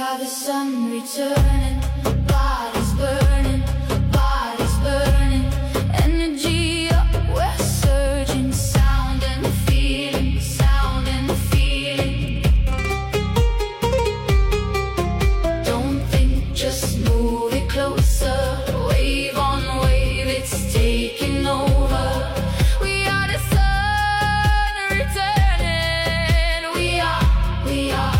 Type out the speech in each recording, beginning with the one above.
are the sun returning, bodies burning, bodies burning. Energy up, we're surging, sound and feeling, sound and feeling. Don't think, just move it closer. Wave on wave, it's taking over. We are the sun returning. We are, we are.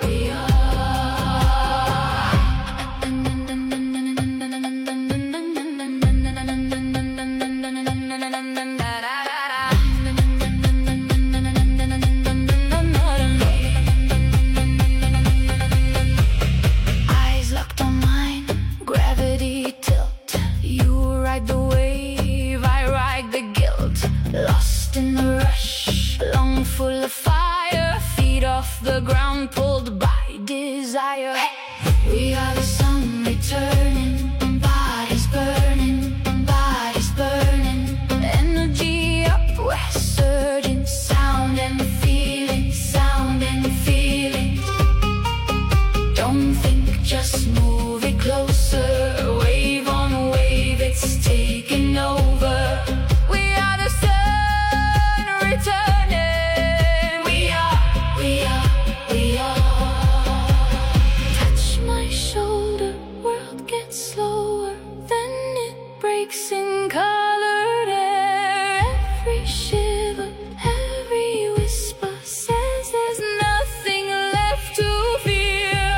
Eyes locked on mine, gravity tilt. You ride the wave, I ride the guilt. Lost in the rush, lung full of fire. Feet off the ground, pulled by desire. We are the sun returning, bodies burning, bodies burning. Energy up, we're surging, sound and feeling, sound and feeling. Don't think, just move it closer. Wave on wave, it's taking over. We are the sun returning. We are, we are, we are. Touch my shoulder, world gets slower, then it breaks in colored air. Every shiver, every whisper says there's nothing left to fear.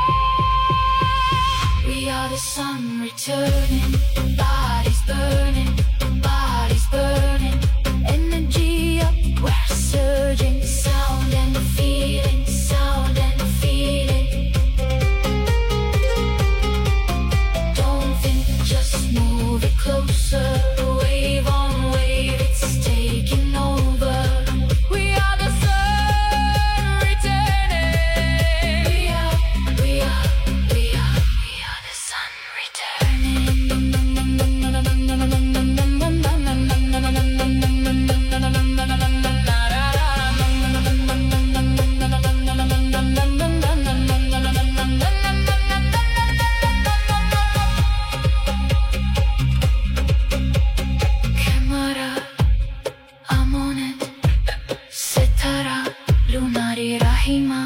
We are the sun returning, bodies burning, bodies burning. Energy up, we're surging, sound and feeling, sound and feeling. Don't think, just move it closer. Wave on wave, it's taking over. We are the sun returning. We are, we are, we are, we are the sun returning. Camera, I'm on it. Sitara, Lunari Rahima.